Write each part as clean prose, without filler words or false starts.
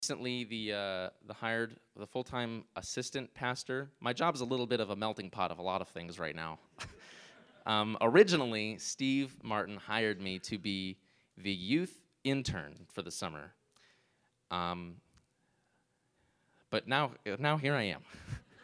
Recently, the full-time assistant pastor. My job's a little bit of a melting pot of a lot of things right now. Originally, Steve Martin hired me to be the youth intern for the summer. Um, but now here I am.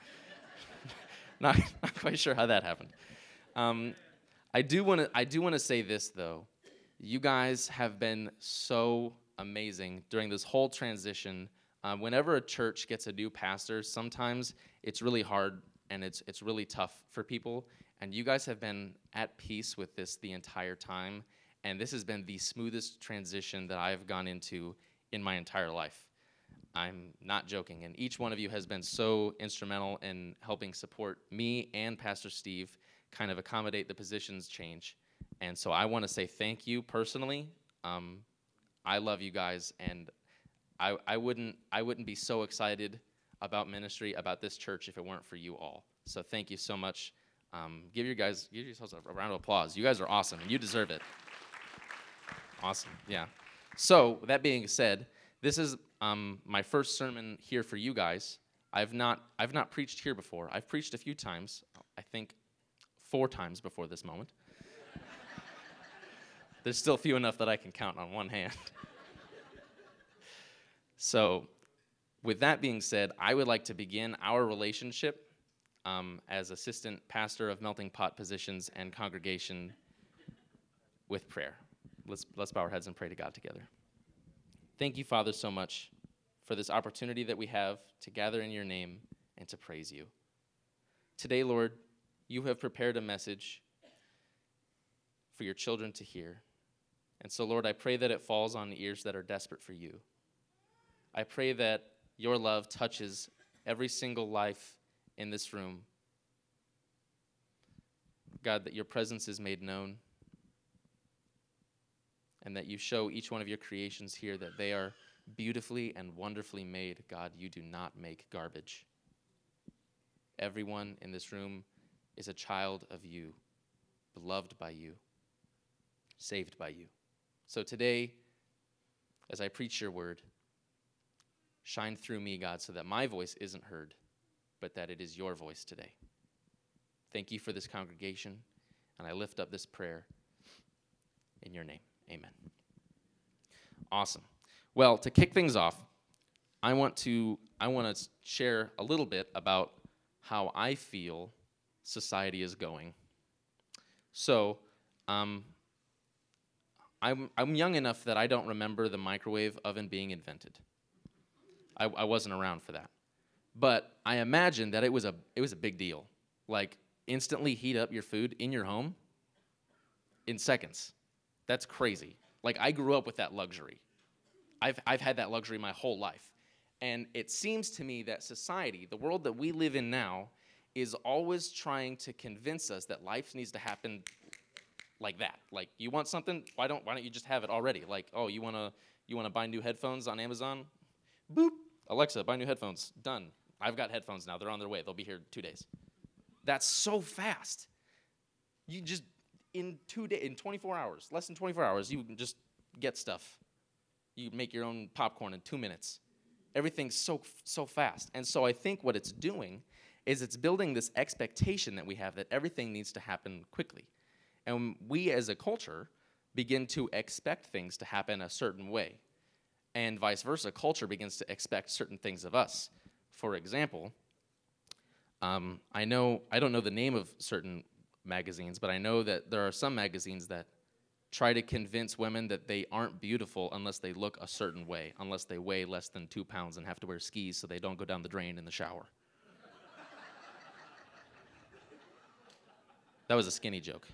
not quite sure how that happened. Um, I do want to say this though. You guys have been so amazing during this whole transition. Whenever a church gets a new pastor, sometimes it's really hard and it's really tough for people. And you guys have been at peace with this the entire time. And this has been the smoothest transition that I've gone into in my entire life. I'm not joking. And each one of you has been so instrumental in helping support me and Pastor Steve kind of accommodate the positions change. And so I want to say thank you personally. I love you guys, and I wouldn't be so excited about ministry, about this church, if it weren't for you all. So thank you so much. Give yourselves a round of applause. You guys are awesome, and you deserve it. Awesome, yeah. So that being said, this is my first sermon here for you guys. I've not preached here before. I've preached a few times. I think 4 times before this moment. There's still few enough that I can count on one hand. So, with that being said, I would like to begin our relationship as assistant pastor of Melting Pot Positions and Congregation with prayer. Let's bow our heads and pray to God together. Thank you, Father, so much for this opportunity that we have to gather in your name and to praise you. Today, Lord, you have prepared a message for your children to hear. And so, Lord, I pray that it falls on ears that are desperate for you. I pray that your love touches every single life in this room. God, that your presence is made known, and that you show each one of your creations here that they are beautifully and wonderfully made. God, you do not make garbage. Everyone in this room is a child of you, beloved by you, saved by you. So today, as I preach your word, shine through me, God, so that my voice isn't heard, but that it is your voice today. Thank you for this congregation, and I lift up this prayer in your name. Amen. Awesome. Well, to kick things off, I want to share a little bit about how I feel society is going. So, I'm young enough that I don't remember the microwave oven being invented. I wasn't around for that. But I imagine that it was a big deal. Like, instantly heat up your food in your home in seconds. That's crazy. Like, I grew up with that luxury. I've had that luxury my whole life. And it seems to me that society, the world that we live in now, is always trying to convince us that life needs to happen like that. Like, you want something, why don't you just have it already? Like, oh, you wanna buy new headphones on Amazon? Boop. Alexa, buy new headphones. Done. I've got headphones now. They're on their way. They'll be here in 2 days. That's so fast. You just, in 24 hours, less than 24 hours, you can just get stuff. You make your own popcorn in 2 minutes. Everything's so fast. And so I think what it's doing is it's building this expectation that we have that everything needs to happen quickly. And we as a culture begin to expect things to happen a certain way. And vice versa, culture begins to expect certain things of us. For example, I don't know the name of certain magazines, but I know that there are some magazines that try to convince women that they aren't beautiful unless they look a certain way, unless they weigh less than 2 pounds and have to wear skis so they don't go down the drain in the shower. That was a skinny joke.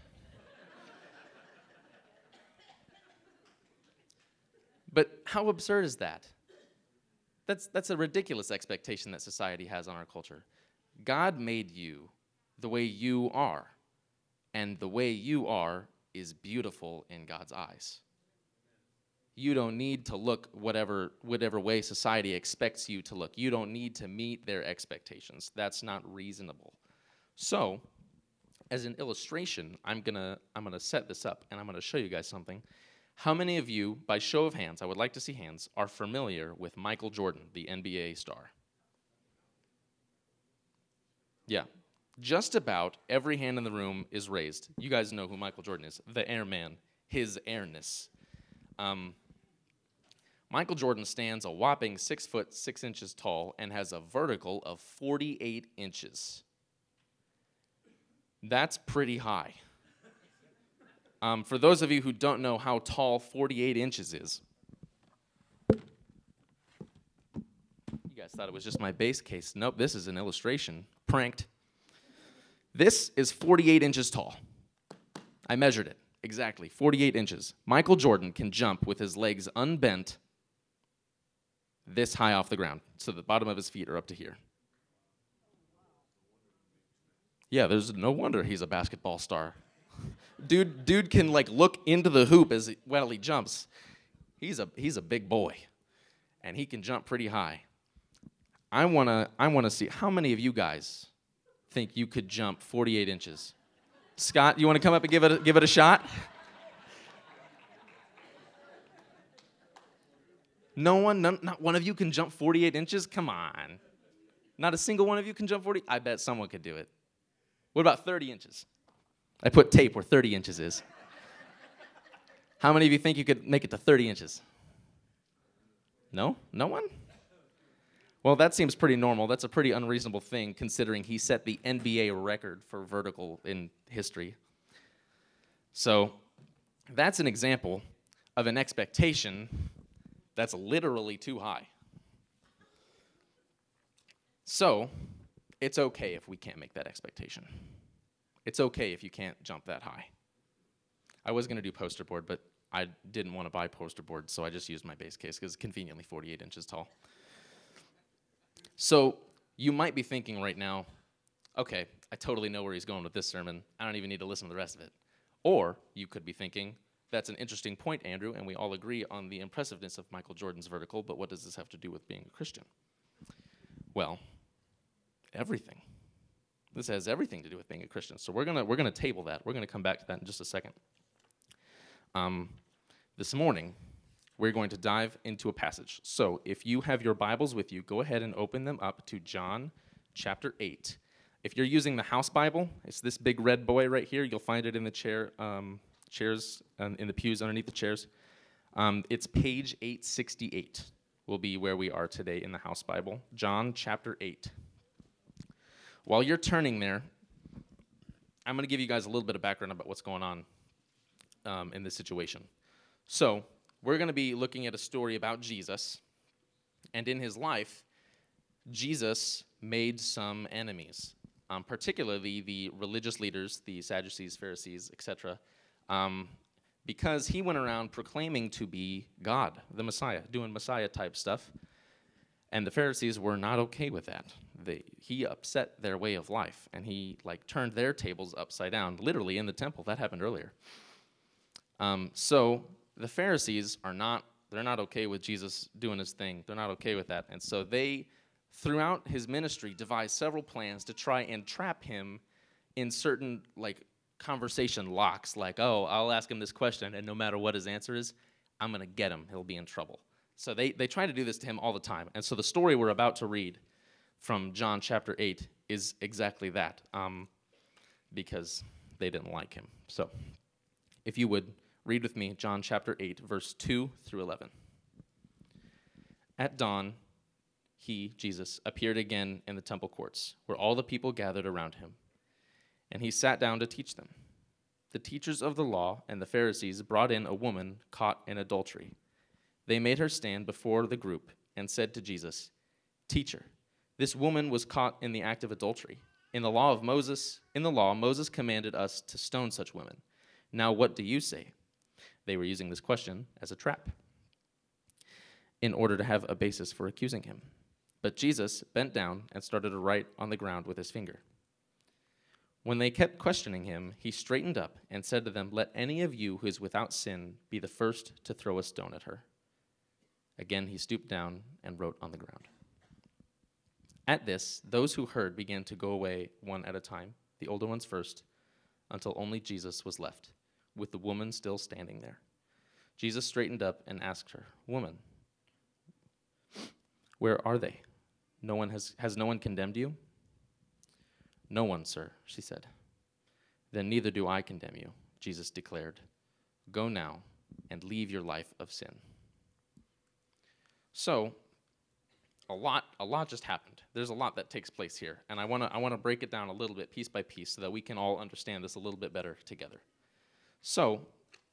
But how absurd is that? That's a ridiculous expectation that society has on our culture. God made you the way you are, and the way you are is beautiful in God's eyes. You don't need to look whatever way society expects you to look. You don't need to meet their expectations. That's not reasonable. So, as an illustration, I'm gonna set this up, and I'm gonna show you guys something. How many of you, by show of hands, I would like to see hands, are familiar with Michael Jordan, the NBA star? Yeah. Just about every hand in the room is raised. You guys know who Michael Jordan is, the airman, his airness. Michael Jordan stands a whopping 6 foot 6 inches tall and has a vertical of 48 inches. That's pretty high. For those of you who don't know how tall 48 inches is, you guys thought it was just my base case. Nope, this is an illustration. Pranked. This is 48 inches tall. I measured it exactly, 48 inches. Michael Jordan can jump with his legs unbent this high off the ground, so the bottom of his feet are up to here. Yeah, there's no wonder he's a basketball star. Dude can like look into the hoop while he jumps. He's a big boy, and he can jump pretty high. I wanna see how many of you guys think you could jump 48 inches. Scott, you want to come up and give it a shot? No one, not one of you can jump 48 inches? Come on. Not a single one of you can jump 40? I bet someone could do it. What about 30 inches? I put tape where 30 inches is. How many of you think you could make it to 30 inches? No? No one? Well, that seems pretty normal. That's a pretty unreasonable thing considering he set the NBA record for vertical in history. So that's an example of an expectation that's literally too high. So it's okay if we can't make that expectation. It's okay if you can't jump that high. I was going to do poster board, but I didn't want to buy poster board, so I just used my base case because it's conveniently 48 inches tall. So you might be thinking right now, okay, I totally know where he's going with this sermon. I don't even need to listen to the rest of it. Or you could be thinking, that's an interesting point, Andrew, and we all agree on the impressiveness of Michael Jordan's vertical, but what does this have to do with being a Christian? Well, everything. This has everything to do with being a Christian. So we're gonna table that. We're gonna come back to that in just a second. This morning, we're going to dive into a passage. So if you have your Bibles with you, go ahead and open them up to John chapter 8. If you're using the house Bible, it's this big red boy right here. You'll find it in the chairs, in the pews underneath the chairs. It's page 868 will be where we are today in the house Bible. John chapter 8. While you're turning there, I'm going to give you guys a little bit of background about what's going on in this situation. So we're going to be looking at a story about Jesus, and in his life, Jesus made some enemies, particularly the religious leaders, the Sadducees, Pharisees, etc., because he went around proclaiming to be God, the Messiah, doing Messiah-type stuff, and the Pharisees were not okay with that. He upset their way of life, and he turned their tables upside down, literally in the temple. That happened earlier. So the Pharisees they're not okay with Jesus doing his thing. They're not okay with that. And so they, throughout his ministry, devised several plans to try and trap him in certain conversation locks, oh, I'll ask him this question, and no matter what his answer is, I'm going to get him. He'll be in trouble. So they try to do this to him all the time. And so the story we're about to read from John chapter 8 is exactly that, because they didn't like him. So if you would read with me John chapter 8, verse 2 through 11. At dawn, he, Jesus, appeared again in the temple courts, where all the people gathered around him, and he sat down to teach them. The teachers of the law and the Pharisees brought in a woman caught in adultery. They made her stand before the group and said to Jesus, "Teacher, this woman was caught in the act of adultery. In the law, Moses commanded us to stone such women. Now what do you say?" They were using this question as a trap in order to have a basis for accusing him. But Jesus bent down and started to write on the ground with his finger. When they kept questioning him, he straightened up and said to them, "Let any of you who is without sin be the first to throw a stone at her." Again, he stooped down and wrote on the ground. At this, those who heard began to go away one at a time, the older ones first, until only Jesus was left, with the woman still standing there. Jesus straightened up and asked her, "Woman, where are they? Has no one condemned you?" "No one, sir," she said. "Then neither do I condemn you," Jesus declared. "Go now and leave your life of sin." So, a lot just happened. There's a lot that takes place here, and I want to break it down a little bit piece by piece so that we can all understand this a little bit better together. So,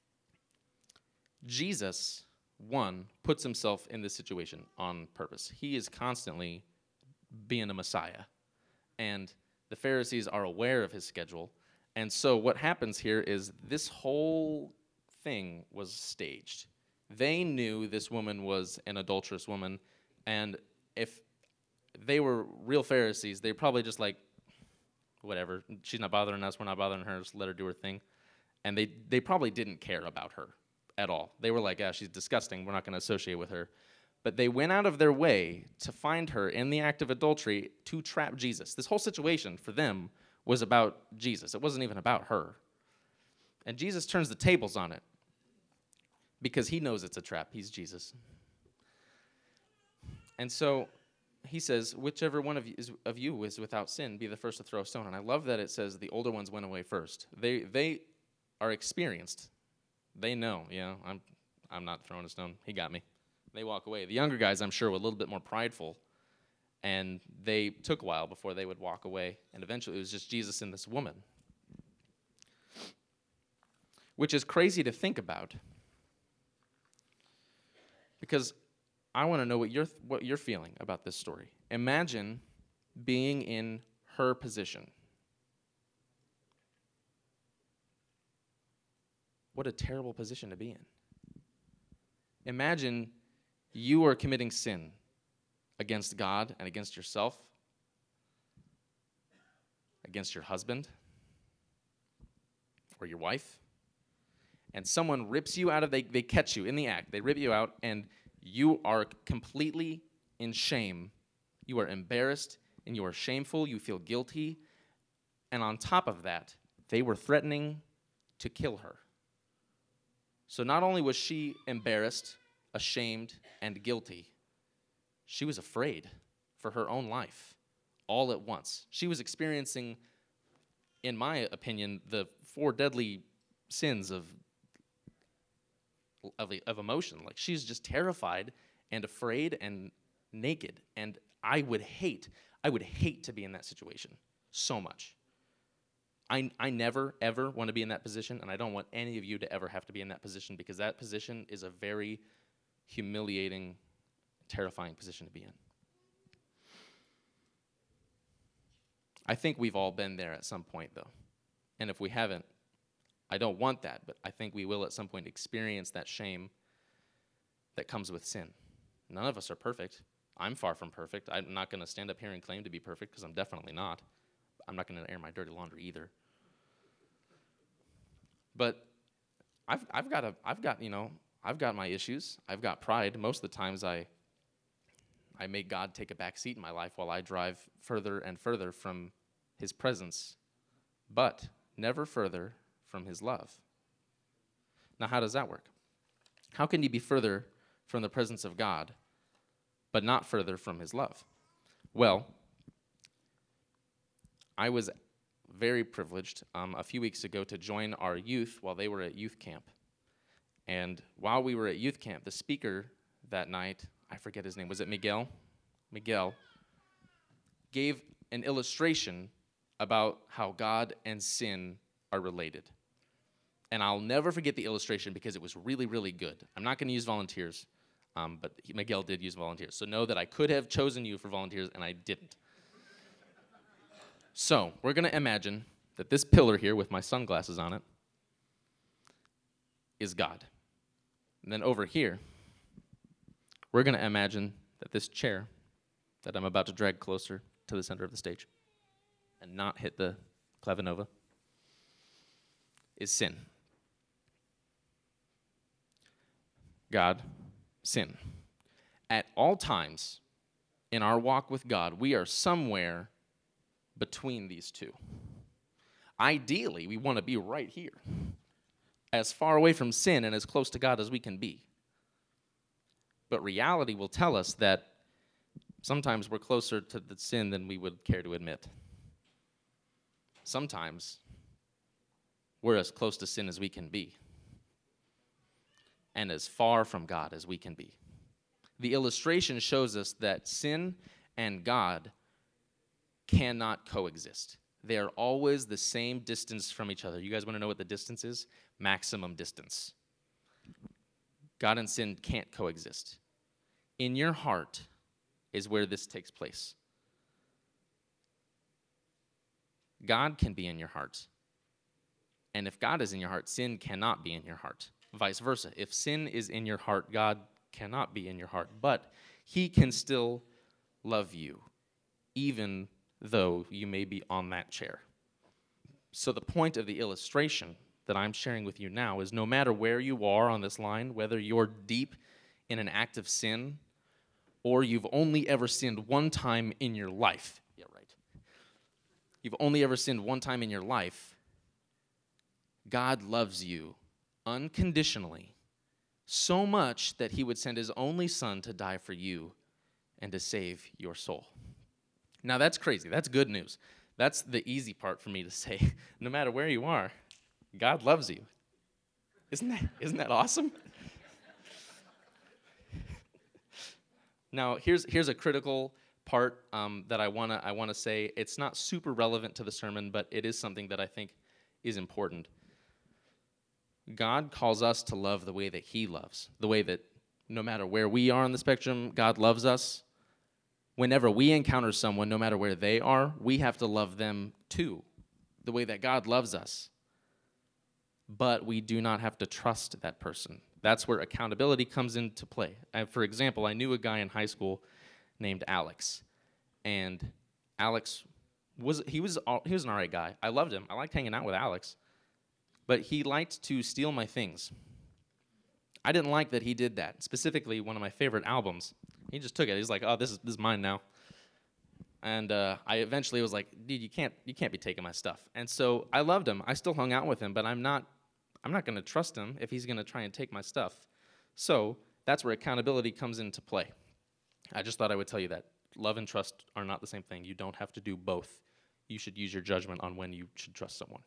Jesus, one, puts himself in this situation on purpose. He is constantly being a Messiah, and the Pharisees are aware of his schedule, and so what happens here is this whole thing was staged. They knew this woman was an adulterous woman, and if they were real Pharisees, they probably just like, whatever, she's not bothering us, we're not bothering her, just let her do her thing. And they probably didn't care about her at all. They were like, "Yeah, she's disgusting, we're not going to associate with her." But they went out of their way to find her in the act of adultery to trap Jesus. This whole situation for them was about Jesus. It wasn't even about her. And Jesus turns the tables on it because he knows it's a trap. He's Jesus. And so he says, "Whichever one of you is without sin, be the first to throw a stone." And I love that it says the older ones went away first. They are experienced. They know, I'm not throwing a stone. He got me. They walk away. The younger guys, I'm sure, were a little bit more prideful, and they took a while before they would walk away. And eventually it was just Jesus and this woman, which is crazy to think about, because I want to know what you're feeling about this story. Imagine being in her position. What a terrible position to be in. Imagine you are committing sin against God and against yourself, against your husband or your wife, and someone rips you out of, they catch you in the act, they rip you out, and you are completely in shame. You are embarrassed and you are shameful, you feel guilty, and on top of that, they were threatening to kill her. So not only was she embarrassed, ashamed, and guilty, she was afraid for her own life all at once. She was experiencing, in my opinion, the 4 deadly sins of emotion. Like, she's just terrified and afraid and naked. And I would hate to be in that situation so much. I never, ever want to be in that position, and I don't want any of you to ever have to be in that position, because that position is a very humiliating, terrifying position to be in. I think we've all been there at some point, though. And if we haven't, I don't want that, but I think we will at some point experience that shame that comes with sin. None of us are perfect. I'm far from perfect. I'm not going to stand up here and claim to be perfect, because I'm definitely not. I'm not going to air my dirty laundry either. But I've got my issues. I've got pride. Most of the times I make God take a back seat in my life while I drive further and further from his presence, but never further from his love. Now, how does that work? How can you be further from the presence of God, but not further from his love? Well, I was very privileged a few weeks ago to join our youth while they were at youth camp. And while we were at youth camp, the speaker that night, I forget his name, was it Miguel? Miguel gave an illustration about how God and sin are related. And I'll never forget the illustration because it was really, really good. I'm not going to use volunteers, but Miguel did use volunteers. So know that I could have chosen you for volunteers, and I didn't. So we're going to imagine that this pillar here with my sunglasses on it is God. And then over here, we're going to imagine that this chair that I'm about to drag closer to the center of the stage and not hit the clavinova is sin. God, sin. At all times in our walk with God, we are somewhere between these two. Ideally, we want to be right here. as far away from sin and as close to God as we can be. But reality will tell us that sometimes we're closer to the sin than we would care to admit. Sometimes we're as close to sin as we can be and as far from God as we can be. The illustration shows us that sin and God cannot coexist. They are always the same distance from each other. You guys want to know what the distance is? Maximum distance. God and sin can't coexist. In your heart is where this takes place. God can be in your heart. And if God is in your heart, sin cannot be in your heart. Vice versa. If sin is in your heart, God cannot be in your heart. But he can still love you, even though you may be on that chair. So the point of the illustration that I'm sharing with you now is no matter where you are on this line, whether you're deep in an act of sin or you've only ever sinned one time in your life. Yeah, right. You've only ever sinned one time in your life. God loves you unconditionally so much that he would send his only son to die for you and to save your soul. Now, that's crazy. That's good news. That's the easy part for me to say. No matter where you are, God loves you. Isn't that awesome? Now, here's a critical part that I wanna say. It's not super relevant to the sermon, but it is something that I think is important. God calls us to love the way that he loves, the way that no matter where we are on the spectrum, God loves us. Whenever we encounter someone, no matter where they are, we have to love them too, the way that God loves us. But we do not have to trust that person. That's where accountability comes into play. For example, I knew a guy in high school named Alex, and Alex was an all right guy. I loved him. I liked hanging out with Alex, but he liked to steal my things. I didn't like that he did that. Specifically, one of my favorite albums. He just took it. He's like, "Oh, this is mine now." And I eventually was like, "Dude, you can't be taking my stuff." And so I loved him. I still hung out with him, but I'm not going to trust him if he's going to try and take my stuff. So that's where accountability comes into play. I just thought I would tell you that love and trust are not the same thing. You don't have to do both. You should use your judgment on when you should trust someone.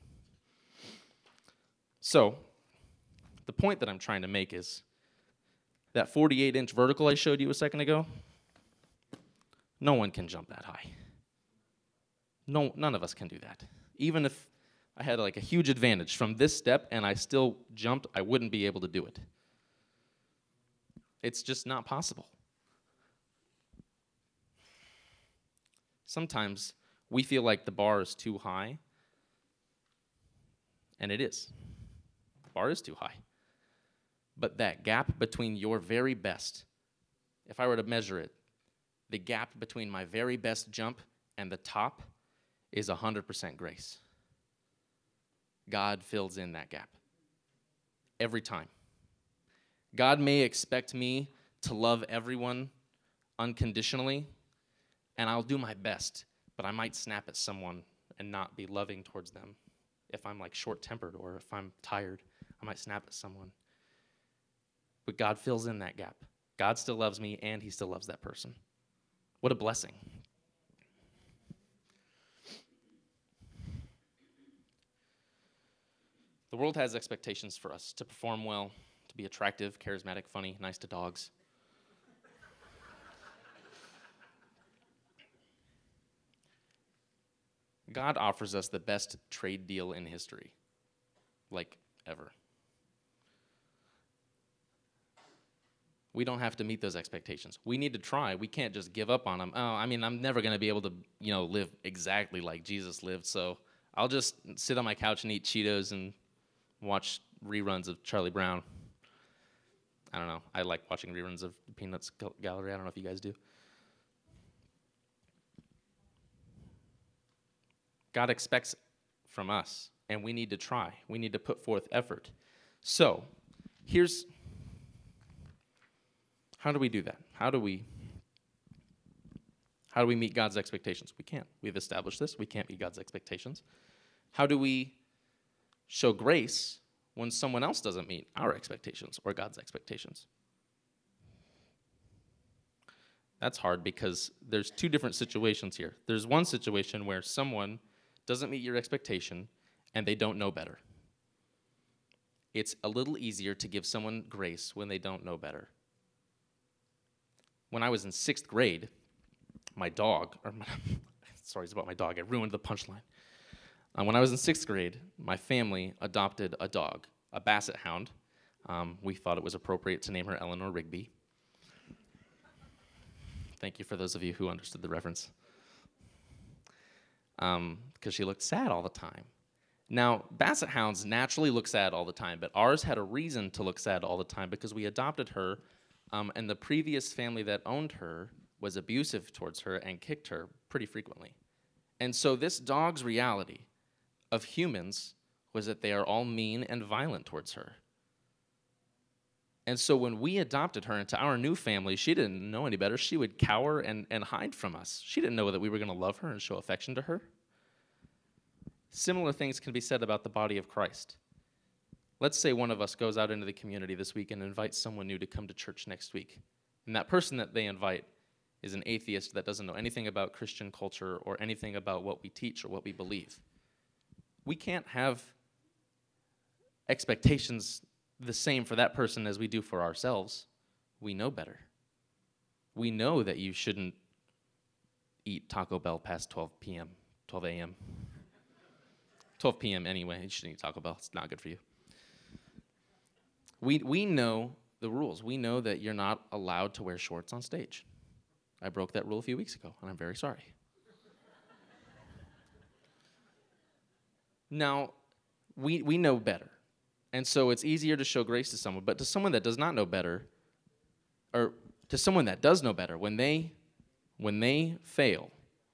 So the point that I'm trying to make is that 48-inch vertical I showed you a second ago, no one can jump that high. No, none of us can do that. Even if I had like a huge advantage from this step and I still jumped, I wouldn't be able to do it. It's just not possible. Sometimes we feel like the bar is too high, and it is. The bar is too high. But that gap between your very best, if I were to measure it, the gap between my very best jump and the top is 100% grace. God fills in that gap every time. God may expect me to love everyone unconditionally, and I'll do my best, but I might snap at someone and not be loving towards them. If I'm like short-tempered or if I'm tired, I might snap at someone. But God fills in that gap. God still loves me, and he still loves that person. What a blessing. The world has expectations for us to perform well, to be attractive, charismatic, funny, nice to dogs. God offers us the best trade deal in history, like ever. We don't have to meet those expectations. We need to try. We can't just give up on them. Oh, I mean, I'm never going to be able to, live exactly like Jesus lived, so I'll just sit on my couch and eat Cheetos and watch reruns of Charlie Brown. I don't know. I like watching reruns of Peanuts Gallery. I don't know if you guys do. God expects from us, and we need to try. We need to put forth effort. So, how do we do that? How do we meet God's expectations? We can't. We've established this. We can't meet God's expectations. How do we show grace when someone else doesn't meet our expectations or God's expectations? That's hard because there's two different situations here. There's one situation where someone doesn't meet your expectation and they don't know better. It's a little easier to give someone grace when they don't know better. When I was in 6th grade, sorry, it's about my dog. I ruined the punchline. When I was in 6th grade, my family adopted a dog, a basset hound. We thought it was appropriate to name her Eleanor Rigby. Thank you for those of you who understood the reference. Because she looked sad all the time. Now, basset hounds naturally look sad all the time, but ours had a reason to look sad all the time because we adopted her, and the previous family that owned her was abusive towards her and kicked her pretty frequently. And so this dog's reality of humans was that they are all mean and violent towards her. And so when we adopted her into our new family, she didn't know any better. She would cower and hide from us. She didn't know that we were going to love her and show affection to her. Similar things can be said about the body of Christ. Let's say one of us goes out into the community this week and invites someone new to come to church next week. And that person that they invite is an atheist that doesn't know anything about Christian culture or anything about what we teach or what we believe. We can't have expectations the same for that person as we do for ourselves. We know better. We know that you shouldn't eat Taco Bell past 12 a.m. 12 p.m. anyway. You shouldn't eat Taco Bell. It's not good for you. We know the rules. We know that you're not allowed to wear shorts on stage. I broke that rule a few weeks ago, and I'm very sorry. Now, we know better. And so it's easier to show grace to someone. But to someone that does not know better, or to someone that does know better, when they fail,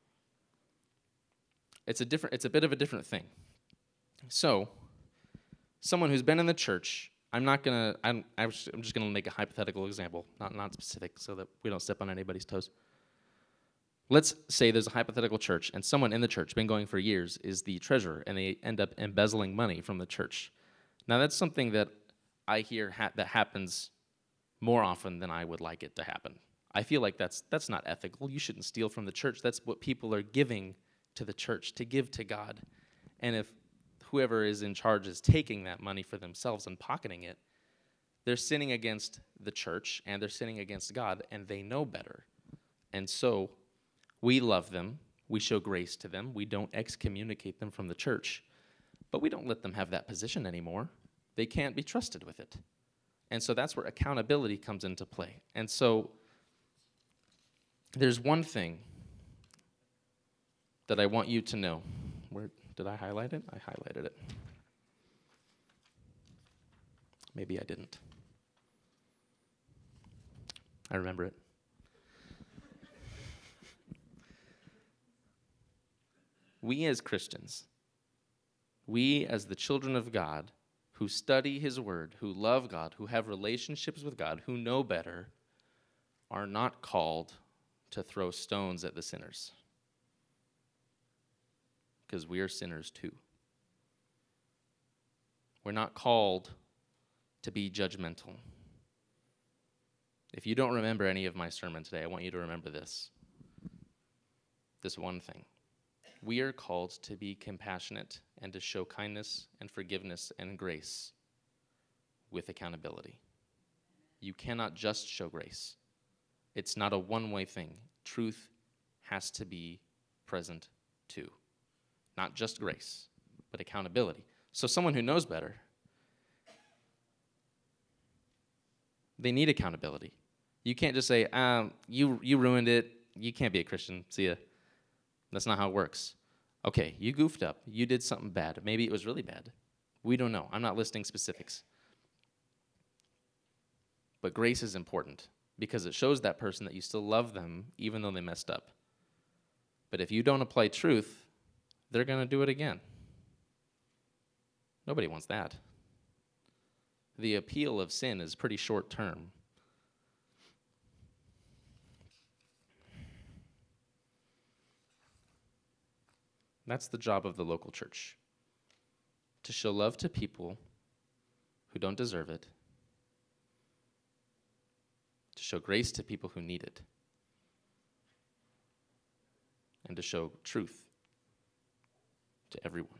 it's a bit of a different thing. So, someone who's been in the church, I'm just gonna make a hypothetical example, not specific, so that we don't step on anybody's toes. Let's say there's a hypothetical church, and someone in the church, been going for years, is the treasurer, and they end up embezzling money from the church. Now, that's something that I hear that happens more often than I would like it to happen. I feel like that's not ethical. You shouldn't steal from the church. That's what people are giving to the church, to give to God. And if whoever is in charge is taking that money for themselves and pocketing it, they're sinning against the church and they're sinning against God, and they know better. And so we love them. We show grace to them. We don't excommunicate them from the church, but we don't let them have that position anymore. They can't be trusted with it. And so that's where accountability comes into play. And so there's one thing that I want you to know. Where did I highlight it? I highlighted it. Maybe I didn't. I remember it. We as Christians, we as the children of God, who study His Word, who love God, who have relationships with God, who know better, are not called to throw stones at the sinners. Because we are sinners too. We're not called to be judgmental. If you don't remember any of my sermon today, I want you to remember this one thing. We are called to be compassionate and to show kindness and forgiveness and grace with accountability. You cannot just show grace. It's not a one-way thing. Truth has to be present too. Not just grace, but accountability. So someone who knows better, they need accountability. You can't just say, you ruined it. You can't be a Christian. See ya. That's not how it works. Okay, you goofed up. You did something bad. Maybe it was really bad. We don't know. I'm not listing specifics. But grace is important because it shows that person that you still love them even though they messed up. But if you don't apply truth, they're going to do it again. Nobody wants that. The appeal of sin is pretty short term. That's the job of the local church, to show love to people who don't deserve it, to show grace to people who need it, and to show truth to everyone.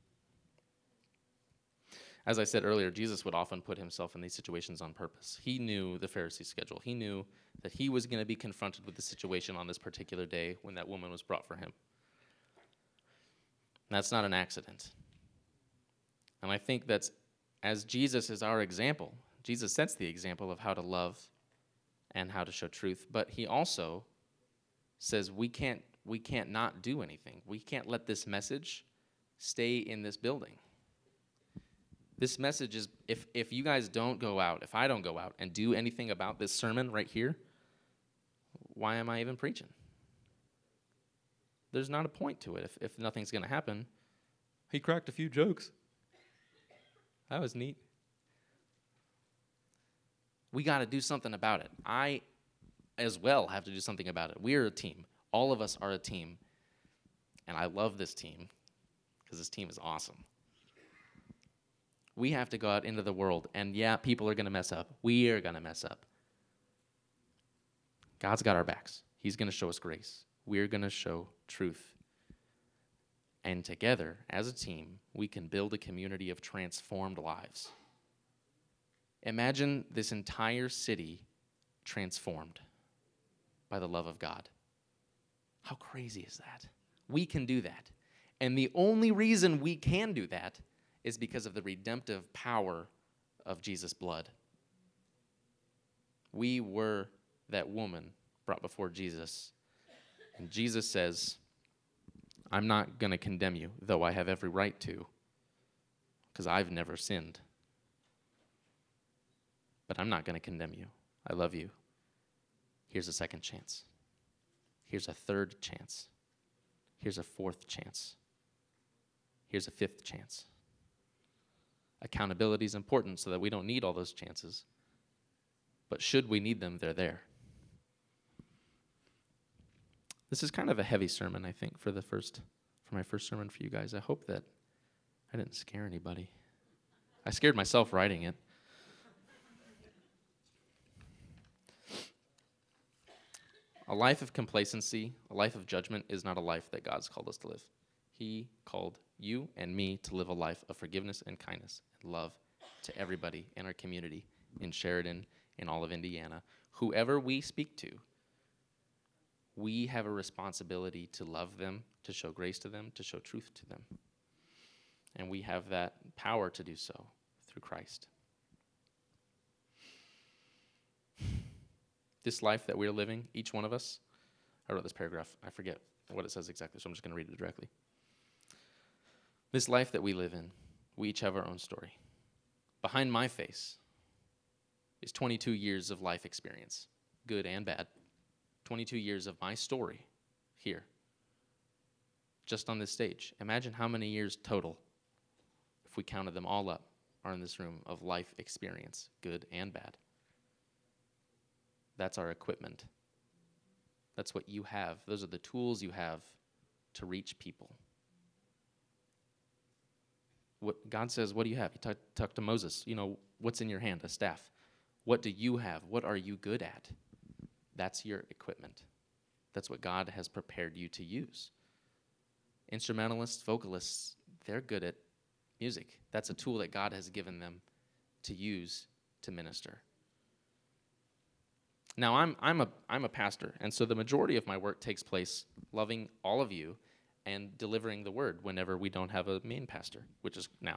As I said earlier, Jesus would often put himself in these situations on purpose. He knew the Pharisee schedule. He knew that he was going to be confronted with the situation on this particular day when that woman was brought for him. And that's not an accident. And I think that's, as Jesus is our example, Jesus sets the example of how to love and how to show truth, but he also says we can't not do anything. We can't let this message stay in this building. This message is, if you guys don't go out, if I don't go out and do anything about this sermon right here, why am I even preaching? There's not a point to it if nothing's going to happen. He cracked a few jokes. That was neat. We got to do something about it. I, as well, have to do something about it. We are a team. All of us are a team. And I love this team because this team is awesome. We have to go out into the world, and yeah, people are going to mess up. We are going to mess up. God's got our backs. He's going to show us grace. We're going to show truth. And together, as a team, we can build a community of transformed lives. Imagine this entire city transformed by the love of God. How crazy is that? We can do that. And the only reason we can do that is because of the redemptive power of Jesus' blood. We were that woman brought before Jesus. And Jesus says, I'm not going to condemn you, though I have every right to, because I've never sinned. But I'm not going to condemn you. I love you. Here's a second chance. Here's a third chance. Here's a fourth chance. Here's a fifth chance. Accountability is important so that we don't need all those chances. But should we need them, they're there. This is kind of a heavy sermon, I think, for my first sermon for you guys. I hope that I didn't scare anybody. I scared myself writing it. A life of complacency, a life of judgment is not a life that God's called us to live. He called you and me to live a life of forgiveness and kindness and love to everybody in our community, in Sheridan, in all of Indiana. Whoever we speak to, we have a responsibility to love them, to show grace to them, to show truth to them. And we have that power to do so through Christ. This life that we're living, each one of us, I wrote this paragraph. I forget what it says exactly, so I'm just going to read it directly. This life that we live in, we each have our own story. Behind my face is 22 years of life experience, good and bad. 22 years of my story here, just on this stage. Imagine how many years total, if we counted them all up, are in this room of life experience, good and bad. That's our equipment. That's what you have. Those are the tools you have to reach people. What God says, what do you have? He talked to Moses, what's in your hand? A staff. What do you have? What are you good at? That's your equipment. That's what God has prepared you to use. Instrumentalists, vocalists, they're good at music. That's a tool that God has given them to use to minister. Now, I'm a pastor, and so the majority of my work takes place loving all of you and delivering the word whenever we don't have a main pastor, which is now.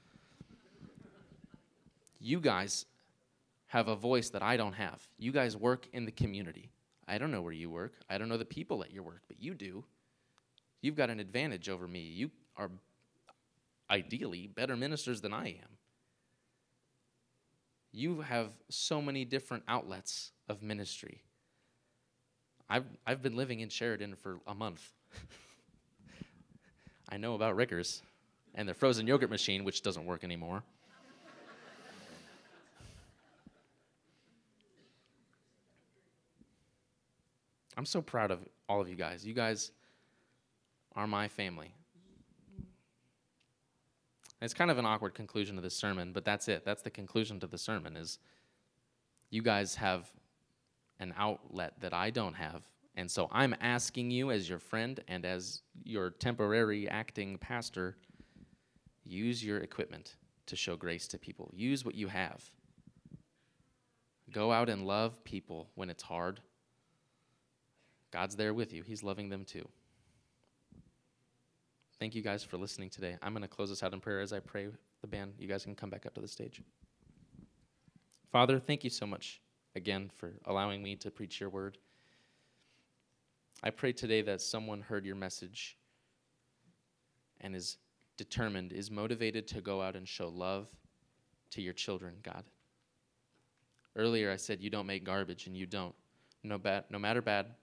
You guys have a voice that I don't have. You guys work in the community. I don't know where you work. I don't know the people at your work, but you do. You've got an advantage over me. You are ideally better ministers than I am. You have so many different outlets of ministry. I've been living in Sheridan for a month. I know about Rickers and their frozen yogurt machine, which doesn't work anymore. I'm so proud of all of you guys. You guys are my family. It's kind of an awkward conclusion to this sermon, but that's it. That's the conclusion to the sermon is you guys have an outlet that I don't have. And so I'm asking you as your friend and as your temporary acting pastor, use your equipment to show grace to people. Use what you have. Go out and love people when it's hard. God's there with you. He's loving them too. Thank you guys for listening today. I'm going to close this out in prayer as I pray with the band. You guys can come back up to the stage. Father, thank you so much again for allowing me to preach your word. I pray today that someone heard your message and is determined, is motivated to go out and show love to your children, God. Earlier I said you don't make garbage, and you don't. No matter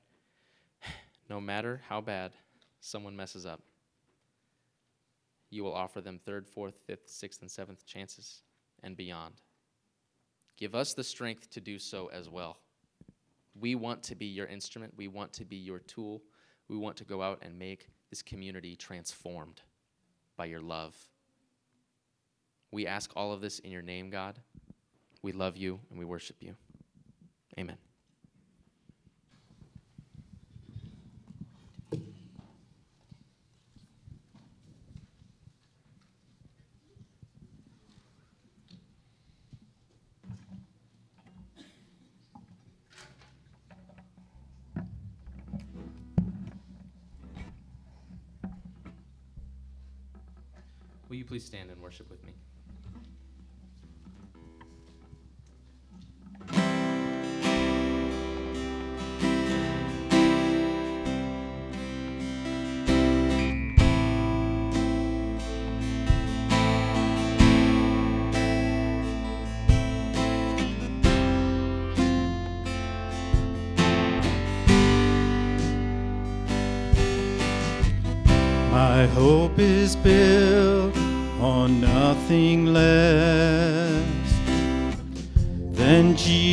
how bad someone messes up, you will offer them 3rd, 4th, 5th, 6th, and 7th chances and beyond. Give us the strength to do so as well. We want to be your instrument. We want to be your tool. We want to go out and make this community transformed by your love. We ask all of this in your name, God. We love you and we worship you. Amen. Will you please stand and worship with me? My hope is built on nothing less than Jesus.